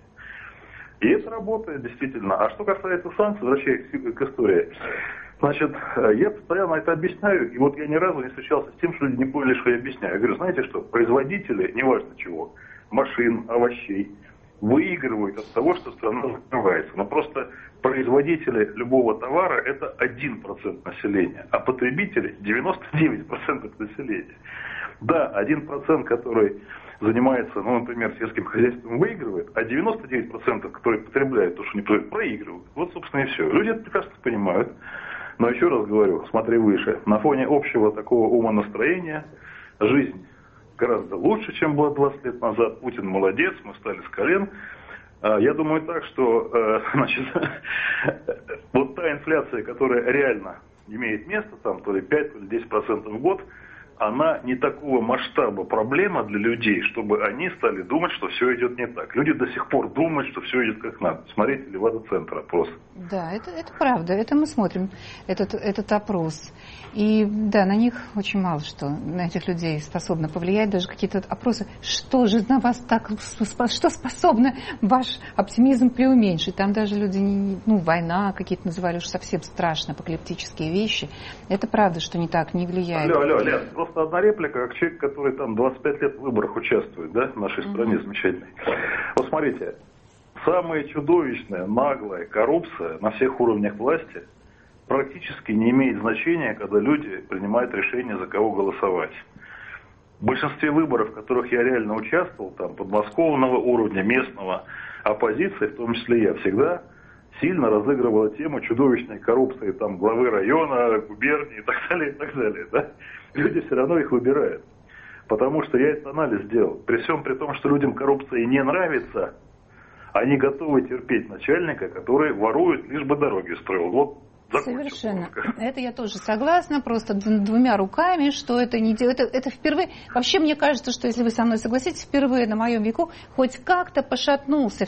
И это работает действительно. А что касается санкций, возвращаясь к истории, значит, я постоянно это объясняю, и вот я ни разу не встречался с тем, что люди не поняли, что я объясняю. Я говорю, знаете что, производители, неважно чего, машин, овощей, выигрывают от того, что страна закрывается. Но просто производители любого товара – это 1% населения, а потребители – 99% населения. Да, 1%, который занимается, ну, например, сельским хозяйством, выигрывает, а 99%, которые потребляют то, что не потребляют, проигрывают. Вот, собственно, и все. Люди это прекрасно понимают. Но еще раз говорю, смотри выше. На фоне общего такого умонастроения жизнь гораздо лучше, чем была 20 лет назад. Путин молодец, мы встали с колен. Я думаю так, что значит, вот та инфляция, которая реально имеет место, там то ли 5, то ли 10% в год, она не такого масштаба проблема для людей, чтобы они стали думать, что все идет не так. Люди до сих пор думают, что все идет как надо. Смотрите Левада-центр опрос. Да, это правда. Это мы смотрим, этот опрос. И да, на них очень мало что, на этих людей способно повлиять, даже какие-то опросы. Что же на вас так, что способно ваш оптимизм преуменьшить? Там даже люди, война какие-то называли уж совсем страшно, апокалиптические вещи. Это правда, что не так, не влияет. Алло, Лен, просто одна реплика, как человек, который там 25 лет в выборах участвует, да, в нашей стране замечательной. Вот смотрите, самая чудовищная, наглая коррупция на всех уровнях власти практически не имеет значения, когда люди принимают решение, за кого голосовать. В большинстве выборов, в которых я реально участвовал, там, подмосковного уровня, местного, оппозиции, в том числе я, всегда сильно разыгрывала тему чудовищной коррупции, там, главы района, губернии и так далее, да? Люди все равно их выбирают. Потому что я этот анализ сделал. При всем при том, что людям коррупция не нравится, они готовы терпеть начальника, который ворует, лишь бы дороги строил. Вот. Совершенно. Это я тоже согласна, просто двумя руками, что это не делает. Это впервые. Вообще, мне кажется, что если вы со мной согласитесь, впервые на моем веку хоть как-то пошатнулся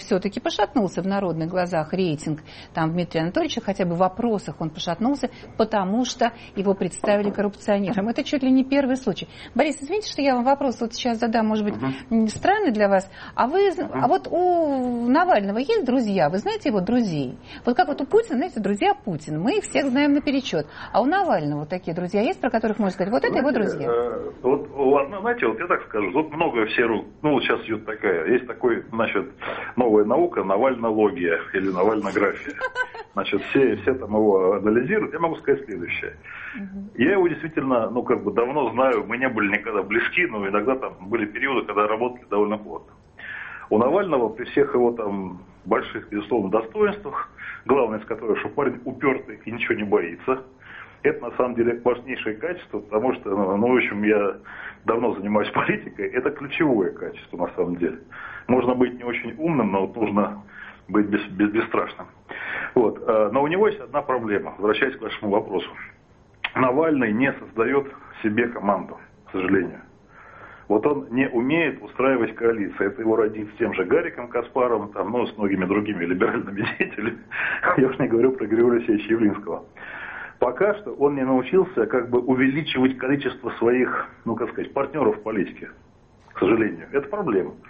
в народных глазах рейтинг там Дмитрия Анатольевича, хотя бы в вопросах он пошатнулся, потому что его представили коррупционером. Это чуть ли не первый случай. Борис, извините, что я вам вопрос вот сейчас задам, может быть, странный для вас. А вот у Навального есть друзья? Вы знаете его друзей? Вот как вот у Путина, знаете, друзья Путина. Мы их всех знаем наперечет. А у Навального такие друзья есть, про которых можно сказать, вот это его друзья? Вот, ладно, знаете, вот я так скажу, вот много все, вот сейчас идет есть такой, значит, новая наука, навальнология или навальнография. Значит, все там его анализируют. Я могу сказать следующее. Я его действительно, давно знаю, мы не были никогда близки, но иногда там были периоды, когда работали довольно плотно. У Навального при всех его там больших, безусловно, достоинствах, главное из которых, что парень упертый и ничего не боится. Это, на самом деле, важнейшее качество, потому что, в общем, я давно занимаюсь политикой. Это ключевое качество, на самом деле. Можно быть не очень умным, но вот нужно быть бесстрашным. Вот. Но у него есть одна проблема, возвращаясь к вашему вопросу. Навальный не создает себе команду, к сожалению. Вот он не умеет устраивать коалиции. Это его родит с тем же Гариком Каспаровым, с многими другими либеральными деятелями. Я уж не говорю про Григория Алексеевича Явлинского. Пока что он не научился увеличивать количество своих, партнеров в политике. К сожалению. Это проблема.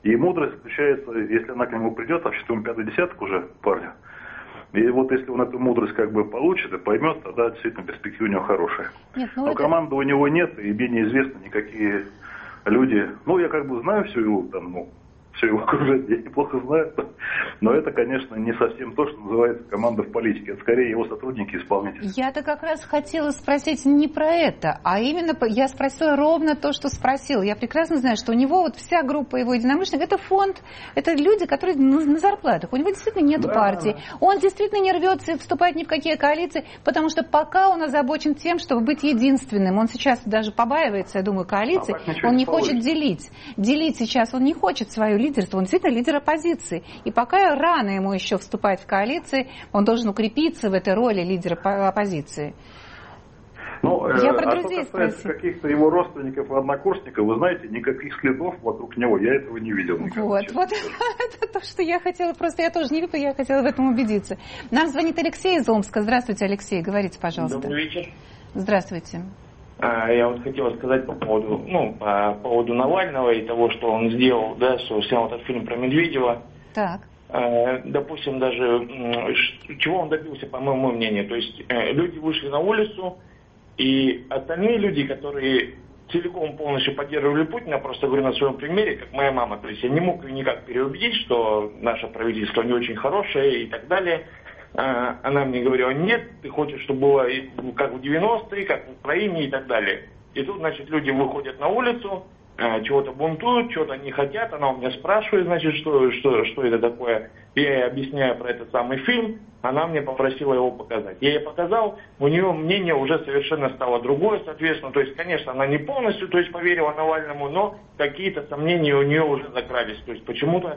И мудрость заключается, если она к нему придет, вообще-то ему 5-й десяток уже парню. И вот если он эту мудрость как бы получит и поймет, тогда действительно перспектива у него хорошая. Но команды у него нет, и мне неизвестно никакие люди. Ну, я как бы знаю всю его, там, все его окружение, я неплохо знаю. Но это, конечно, не совсем то, что называется команда в политике. Это скорее его сотрудники, исполнители. Я-то как раз хотела спросить не про это, а именно я спросила ровно то, что спросила. Я прекрасно знаю, что у него вот вся группа его единомышленников, это фонд, это люди, которые на зарплатах. У него действительно нет партии. Он действительно не рвется вступать ни в какие коалиции, потому что пока он озабочен тем, чтобы быть единственным. Он сейчас даже побаивается, я думаю, коалиции. Он не хочет делить. Делить сейчас он не хочет свою лидерство, он действительно лидер оппозиции. И пока рано ему еще вступать в коалиции, он должен укрепиться в этой роли лидера оппозиции. Я про друзей спросила. Каких-то его родственников и однокурсников, вы знаете, никаких следов вокруг него, я этого не видел. Вот это то, что я хотела, просто я тоже не видела, я хотела в этом убедиться. Нам звонит Алексей из Омска. Здравствуйте, Алексей, говорите, пожалуйста. Добрый вечер. Здравствуйте. Я вот хотела сказать по поводу Навального и того, что он сделал, да, что снял этот фильм про Медведева. Так. Допустим, даже чего он добился, по моему мнению. То есть люди вышли на улицу, и остальные люди, которые целиком полностью поддерживали Путина, просто говорю на своем примере, как моя мама. То есть я не мог ее никак переубедить, что наше правительство не очень хорошее и так далее. Она мне говорила, нет, ты хочешь, чтобы было как в 90-е, как в Украине и так далее. И тут, значит, люди выходят на улицу, чего-то бунтуют, чего-то не хотят. Она у меня спрашивает, значит, что это такое. Я ей объясняю про этот самый фильм. Она мне попросила его показать. Я ей показал, у нее мнение уже совершенно стало другое, соответственно. То есть, конечно, она не полностью поверила Навальному, но какие-то сомнения у нее уже закрались. То есть,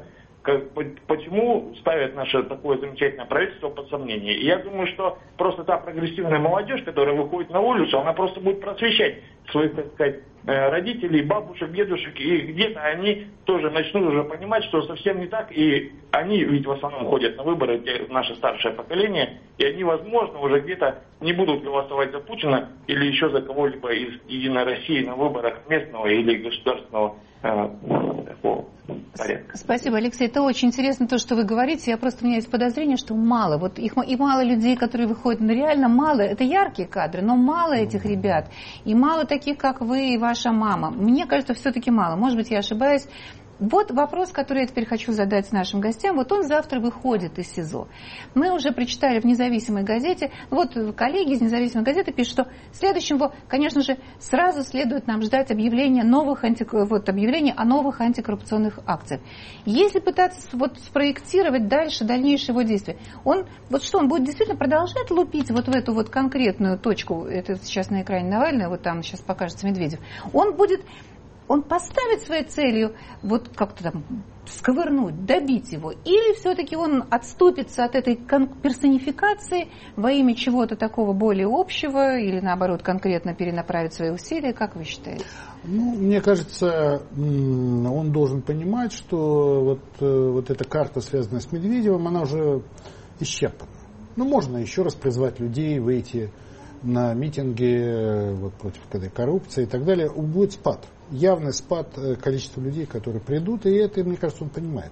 почему ставят наше такое замечательное правительство под сомнение? И я думаю, что просто та прогрессивная молодежь, которая выходит на улицу, она просто будет просвещать своих, так сказать, родителей, бабушек, дедушек, и где-то они тоже начнут уже понимать, что совсем не так, и они ведь в основном ходят на выборы, наше старшее поколение, и они, возможно, уже где-то не будут голосовать за Путина или еще за кого-либо из Единой России на выборах местного или государственного такого порядка. Спасибо, Алексей. Это очень интересно то, что вы говорите. У меня есть подозрение, что мало. Вот их и мало людей, которые выходят, реально мало. Это яркие кадры, но мало этих ребят. И мало таких, как вы и ваша мама. Мне кажется, все-таки мало. Может быть, я ошибаюсь. Вот вопрос, который я теперь хочу задать нашим гостям. Вот он завтра выходит из СИЗО. Мы уже прочитали в «Независимой газете». Вот коллеги из «Независимой газеты» пишут, что следующего, конечно же, сразу следует нам ждать объявления о новых антикоррупционных акциях. Если пытаться спроектировать дальнейшие его действия, он будет действительно продолжать лупить в эту конкретную точку, это сейчас на экране Навального, там сейчас покажется Медведев, он поставит своей целью как-то там сковырнуть, добить его, или все-таки он отступится от этой персонификации во имя чего-то такого более общего, или наоборот конкретно перенаправит свои усилия, как вы считаете? Мне кажется, он должен понимать, что вот эта карта, связанная с Медведевым, она уже исчерпана. Можно еще раз призвать людей выйти на митинги против коррупции и так далее. Будет спад. Явный спад количества людей, которые придут, и это, мне кажется, он понимает.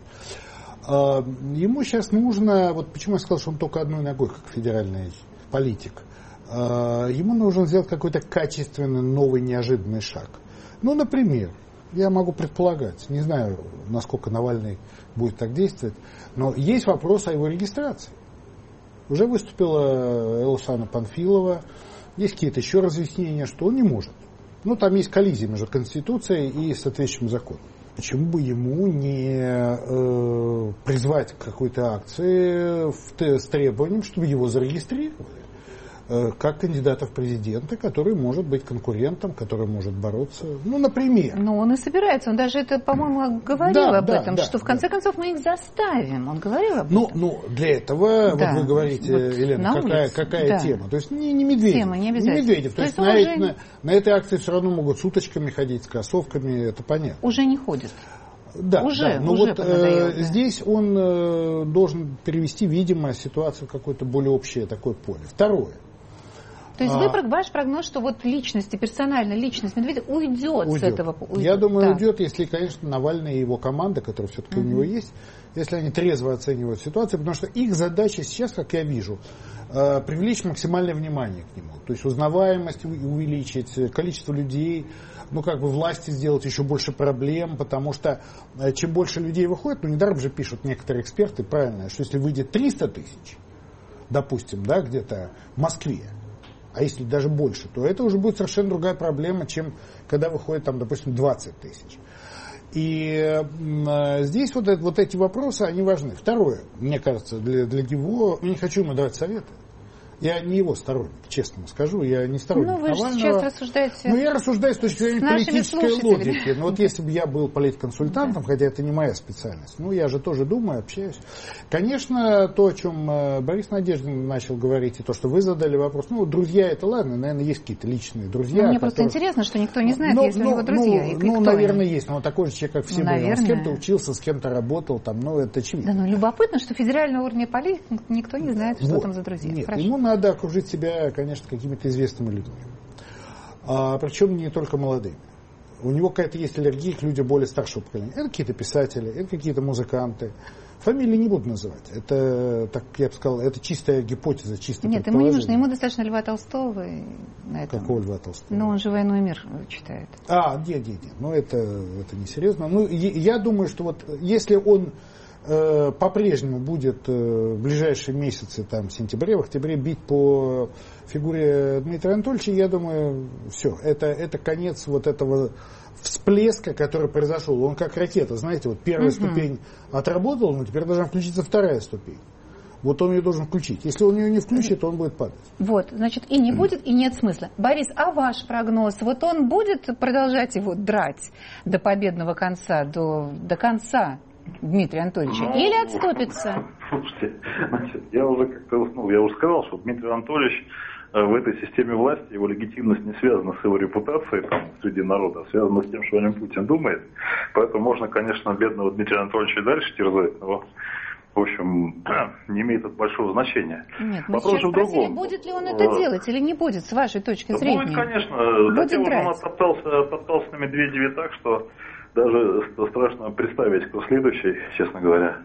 Ему сейчас нужно, почему я сказал, что он только одной ногой, как федеральный политик, ему нужно сделать какой-то качественный, новый, неожиданный шаг. Например, я могу предполагать, не знаю, насколько Навальный будет так действовать, но есть вопрос о его регистрации. Уже выступила Элсана Панфилова, есть какие-то еще разъяснения, что он не может. Там есть коллизия между Конституцией и соответствующим законом. Почему бы ему не призвать к какой-то акции с требованием, чтобы его зарегистрировали как кандидата в президенты, который может быть конкурентом, который может бороться, например. Он и собирается, он даже это, по-моему, говорил об этом, что в конце концов мы их заставим. Он говорил об этом. Для этого, вы говорите, Елена, какая тема? То есть не Медведев. Тема, не обязательно. Не Медведев. То есть на этой акции все равно могут с уточками ходить, с кроссовками, это понятно. Уже не ходят. Уже здесь он должен перевести, видимо, ситуацию в какое-то более общее такое поле. Второе. То есть ваш прогноз, что вот личность, персональная личность Медведева уйдет с этого? Я думаю, уйдет, если, конечно, Навальный и его команда, которая все-таки у него есть, если они трезво оценивают ситуацию, потому что их задача сейчас, как я вижу, привлечь максимальное внимание к нему. То есть узнаваемость увеличить, количество людей, власти сделать еще больше проблем, потому что чем больше людей выходит, недаром же пишут некоторые эксперты, правильно, что если выйдет 300 тысяч, допустим, да, где-то в Москве, а если даже больше, то это уже будет совершенно другая проблема, чем когда выходит, там, допустим, 20 тысяч. И здесь вот эти вопросы, они важны. Второе, мне кажется, для него, я не хочу ему давать советы. Я не его сторонник, честно скажу, я не сторонник Навального. Вы же сейчас рассуждаете я рассуждаю с точки зрения политической логики. Но вот если бы я был политконсультантом, хотя это не моя специальность, я же тоже думаю, общаюсь. Конечно, то, о чем Борис Надеждин начал говорить, и то, что вы задали вопрос, друзья, это ладно, наверное, есть какие-то личные друзья. Мне просто интересно, что никто не знает, есть ли у него друзья. Наверное, есть, но он такой же человек, как все мы. Он с кем-то учился, с кем-то работал, это очевидно. Да, любопытно, что федерального уровня политики никто не знает, что там за друзья. Нет, ему надо окружить себя, конечно, какими-то известными людьми. Причем не только молодыми. У него какая-то есть аллергия к людям более старшего поколения. Это какие-то писатели, это какие-то музыканты. Фамилии не буду называть. Это, так я бы сказал, это чистая гипотеза, чистое предположение. Нет, ему не нужно. Ему достаточно Льва Толстого. Какого Льва Толстого? Он же «Войну и мир» читает. Нет. Это несерьезно. Я думаю, что если он по-прежнему будет в ближайшие месяцы, в сентябре, в октябре бить по фигуре Дмитрия Анатольевича, я думаю, все. Это конец этого всплеска, который произошел. Он как ракета, знаете, первая ступень отработала, но теперь должна включиться вторая ступень. Он ее должен включить. Если он ее не включит, то он будет падать. Значит, и не будет, и нет смысла. Борис, а ваш прогноз? Он будет продолжать его драть до победного конца, до конца Дмитрия Анатольевича? Или отступится? Слушайте, я уже как-то уснул. Я уже сказал, что Дмитрий Анатольевич в этой системе власти, его легитимность не связана с его репутацией среди народа, а связана с тем, что о нем Путин думает. Поэтому можно, конечно, бедного Дмитрия Анатольевича и дальше терзать, но, в общем, не имеет это большого значения. Нет, мы сейчас спросили, будет ли он это делать или не будет, с вашей точки зрения? Будет, конечно. Будет драть. Он топтался на Медведеве так, что даже страшно представить, кто следующий, честно говоря.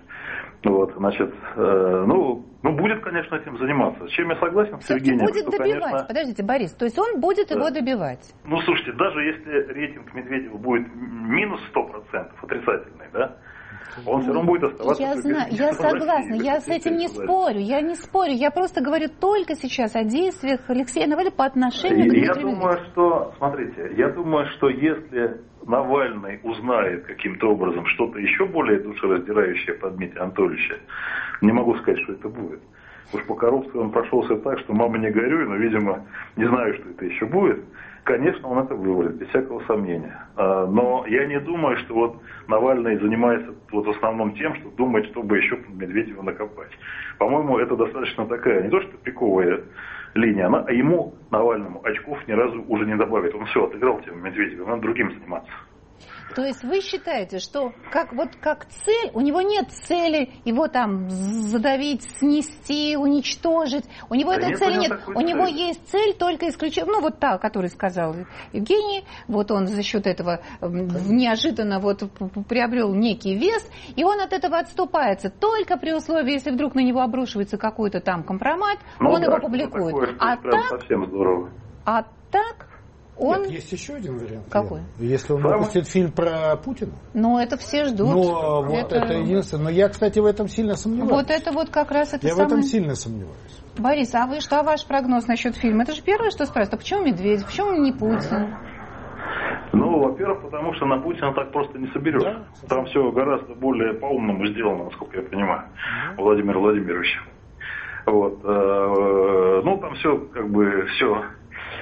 Будет, конечно, этим заниматься. С чем я согласен с Евгением? Будет добивать. Конечно... Подождите, Борис, то есть он будет его добивать? Слушайте, даже если рейтинг Медведева будет минус 100%, отрицательный, да? Он все равно будет оставаться. Я знаю, я согласна, я с этим не спорю, я просто говорю только сейчас о действиях Алексея Навального по отношению к Дмитрию Медведеву. Я думаю, что если Навальный узнает каким-то образом что-то еще более душераздирающее по Дмитрия Анатольевича, не могу сказать, что это будет. Уж по коррупции он прошелся так, что мама не горюй, но, видимо, не знаю, что это еще будет. Конечно, он это вывалит, без всякого сомнения. Но я не думаю, что Навальный занимается в основном тем, что думает, чтобы еще Медведева накопать. По-моему, это достаточно такая, не то что пиковая линия, а ему, Навальному, очков ни разу уже не добавит. Он все отыграл тему Медведева, надо другим заниматься. То есть вы считаете, что как цель, у него нет цели его задавить, снести, уничтожить. У него этой цели нет. У него есть цель только исключительно, та, о которой сказал Евгений. Он за счет этого неожиданно приобрел некий вес, и он от этого отступается. Только при условии, если вдруг на него обрушивается какой-то компромат, он его публикует. Совсем здорово. А так... Нет, есть еще один вариант. Какой? Если он выпустит фильм про Путина. Это все ждут. Это единственное. Но я, кстати, в этом сильно сомневаюсь. Как раз это я в этом сильно сомневаюсь. Борис, а вы что, ваш прогноз насчет фильма? Это же первое, что спрашивают. А почему Медведев? Почему не Путин? Во-первых, потому что на Путина так просто не соберешь. Да? Там все гораздо более по-умному сделано, насколько я понимаю, Владимир Владимирович. Там все все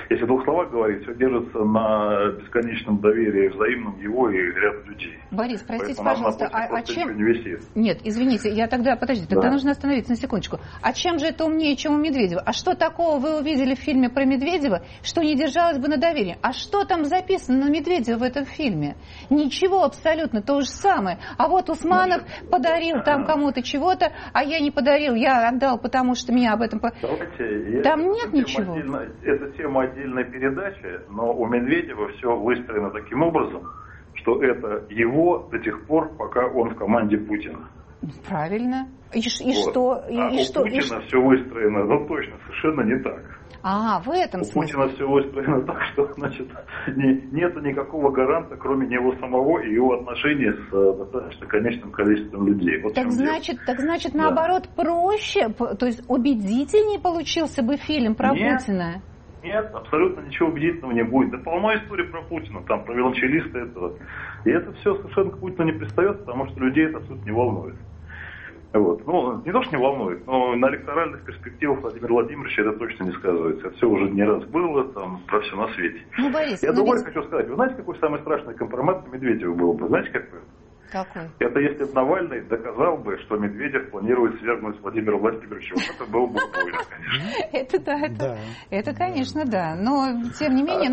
если в двух словах говорить, все держится на бесконечном доверии взаимном его и ряда людей. Борис, простите, поэтому пожалуйста, а чем... Не висит. Нет, извините, я тогда, подождите, тогда нужно остановиться на секундочку. А чем же это умнее, чем у Медведева? А что такого вы увидели в фильме про Медведева, что не держалось бы на доверии? А что там записано на Медведева в этом фильме? Ничего абсолютно, то же самое. А вот Усманов подарил там кому-то чего-то, а я не подарил, я отдал, потому что меня об этом... Давайте, там нет ничего. Это тема отдельной передачи, но у Медведева все выстроено таким образом, что это его до тех пор, пока он в команде Путина. Правильно. И вот. что? У Путина все выстроено, ну точно, совершенно не так. В этом смысле. У Путина все выстроено так, что, значит, нет никакого гаранта, кроме него самого и его отношений с достаточно конечным количеством людей. Вот так значит, наоборот, проще, то есть убедительнее получился бы фильм про Путина. Нет, абсолютно ничего убедительного не будет. Да полно историй про Путина, там, про велончелиста этого. И это все совершенно к Путину не пристает, потому что людей это абсолютно не волнует. Вот. Ну, не то, что не волнует, но на электоральных перспективах Владимира Владимировича это точно не сказывается. Это все уже не раз было, там, про все на свете. Борис, я другое хочу сказать. Вы знаете, какой самый страшный компромат на Медведева был бы? Знаете, какой? Какой? Это если бы Навальный доказал бы, что Медведев планирует свергнуть Владимира Владимировича. Вот это было бы больно, конечно. Это, конечно, да. Но, тем не менее,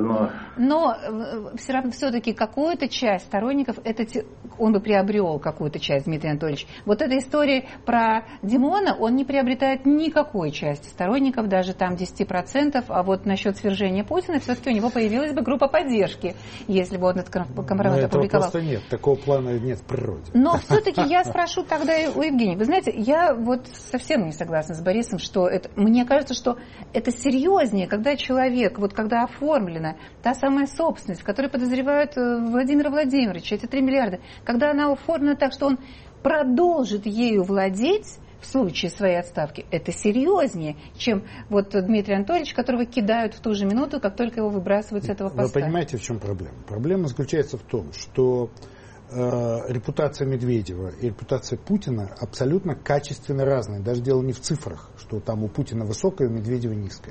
но все равно все-таки какую-то часть сторонников, он бы приобрел какую-то часть, Дмитрий Анатольевич. Вот эта история про Димона, он не приобретает никакой части сторонников, даже там 10%, а вот насчет свержения Путина, все-таки у него появилась бы группа поддержки, если бы он этот компромат опубликовал. Просто нет, такого плана нет в природе. Но все-таки я спрошу тогда и у Евгения. Вы знаете, я вот совсем не согласна с Борисом, что это... Мне кажется, что это серьезнее, когда человек, вот когда оформлена та самая собственность, в которой подозревают Владимира Владимировича, эти 3 миллиарда, когда она оформлена так, что он продолжит ею владеть в случае своей отставки, это серьезнее, чем вот Дмитрий Анатольевич, которого кидают в ту же минуту, как только его выбрасывают с этого поста. Вы понимаете, в чем проблема? Проблема заключается в том, что репутация Медведева и репутация Путина абсолютно качественно разные. Даже дело не в цифрах, что там у Путина высокая, у Медведева низкая.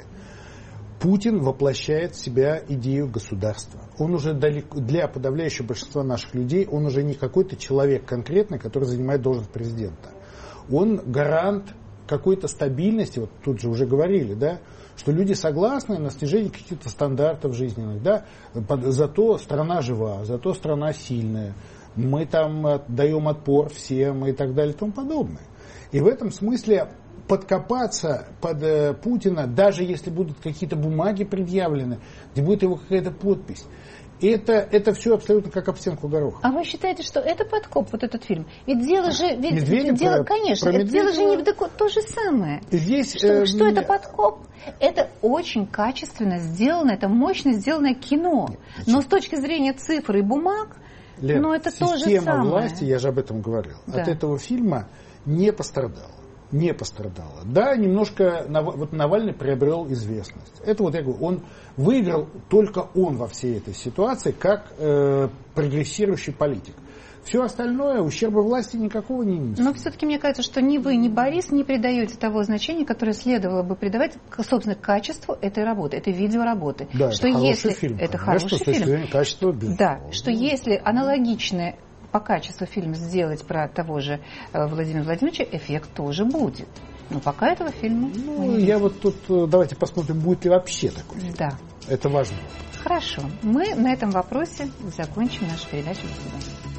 Путин воплощает в себя идею государства. Он уже для подавляющего большинства наших людей, он уже не какой-то человек конкретный, который занимает должность президента. Он гарант какой-то стабильности, вот тут же уже говорили, да, что люди согласны на снижение каких-то стандартов жизненных, да, зато страна жива, зато страна сильная. Мы там даем отпор всем и так далее и тому подобное. И в этом смысле подкопаться под Путина, даже если будут какие-то бумаги предъявлены, где будет его какая-то подпись, это все абсолютно как об стенку гороха. А вы считаете, что это подкоп, вот этот фильм? Ведь дело же... Конечно, это дело же не в то же самое. Здесь, что это подкоп? Это очень качественно сделано, это мощно сделанное кино. Но с точки зрения цифр и бумаг, Лен, это то же самое. Система власти, я же об этом говорил, от этого фильма не пострадала. Не пострадала. Да, немножко вот Навальный приобрел известность. Это вот я говорю, он выиграл только он во всей этой ситуации как прогрессирующий политик. Все остальное ущерба власти никакого не несет. Но все-таки мне кажется, что ни вы, ни Борис не придаете того значения, которое следовало бы придавать, собственно, качеству этой работы, этой видеоработы. Да, что это если хороший фильм. Это хороший фильм. Качество, да, что если аналогичное по качеству фильм сделать про того же Владимира Владимировича, эффект тоже будет. Но пока этого фильма... я вот тут... Давайте посмотрим, будет ли вообще такой фильм. Да. Это важно. Хорошо. Мы на этом вопросе закончим нашу передачу. До свидания.